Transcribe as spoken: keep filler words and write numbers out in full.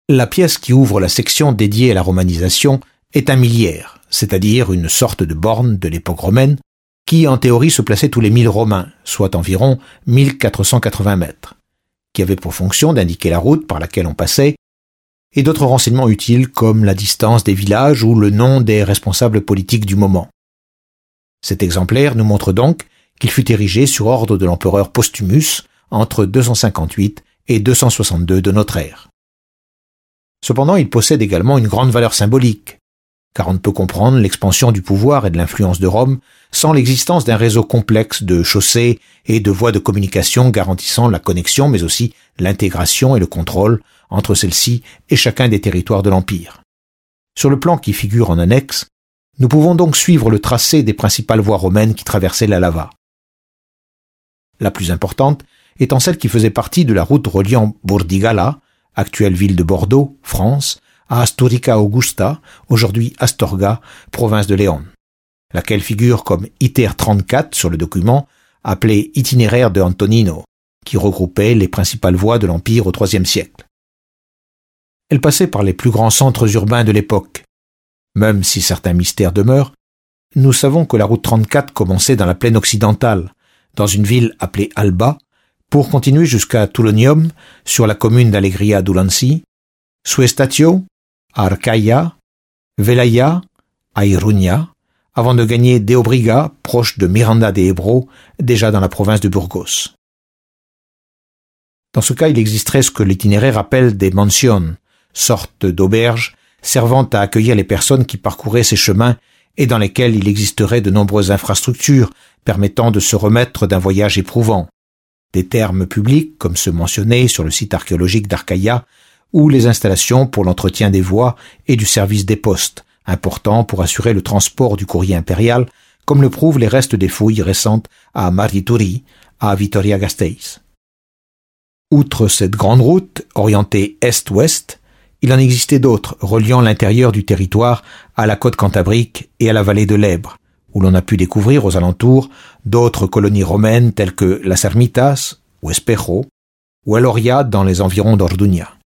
La pièce qui ouvre la section dédiée à la romanisation est un miliaire, c'est-à-dire une sorte de borne de l'époque romaine, qui en théorie se plaçait tous les milles romains, soit environ mille quatre cent quatre-vingts mètres, qui avait pour fonction d'indiquer la route par laquelle on passait, et d'autres renseignements utiles comme la distance des villages ou le nom des responsables politiques du moment. Cet exemplaire nous montre donc qu'il fut érigé sur ordre de l'empereur Postumus entre deux cent cinquante-huit et deux cent soixante-deux de notre ère. Cependant, il possède également une grande valeur symbolique, car on ne peut comprendre l'expansion du pouvoir et de l'influence de Rome sans l'existence d'un réseau complexe de chaussées et de voies de communication garantissant la connexion, mais aussi l'intégration et le contrôle entre celles-ci et chacun des territoires de l'Empire. Sur le plan qui figure en annexe, nous pouvons donc suivre le tracé des principales voies romaines qui traversaient la Lava. La plus importante étant celle qui faisait partie de la route reliant Burdigala, actuelle ville de Bordeaux, France, à Asturica Augusta, aujourd'hui Astorga, province de Léon, laquelle figure comme I T R trente-quatre sur le document, appelé Itinéraire de Antonino, qui regroupait les principales voies de l'Empire au troisième siècle. Elle passait par les plus grands centres urbains de l'époque. Même si certains mystères demeurent, nous savons que la route trente-quatre commençait dans la plaine occidentale, dans une ville appelée Alba, pour continuer jusqu'à Tulonium, sur la commune d'Alegria d'Ulanzi, Suestatio, à Arcaia, Velaya, à Iruña, avant de gagner Deobriga, proche de Miranda de Ebro, déjà dans la province de Burgos. Dans ce cas, il existerait ce que l'itinéraire appelle des mansions, sortes d'auberges servant à accueillir les personnes qui parcouraient ces chemins et dans lesquelles il existerait de nombreuses infrastructures permettant de se remettre d'un voyage éprouvant. Des termes publics, comme ceux mentionnés sur le site archéologique d'Arcaia, ou les installations pour l'entretien des voies et du service des postes, importants pour assurer le transport du courrier impérial, comme le prouvent les restes des fouilles récentes à Marituri, à Vitoria-Gasteiz. Outre cette grande route, orientée est-ouest, il en existait d'autres reliant l'intérieur du territoire à la côte cantabrique et à la vallée de l'Èbre, où l'on a pu découvrir aux alentours d'autres colonies romaines telles que Las Ermitas ou Espejo, ou Eloria dans les environs d'Orduña.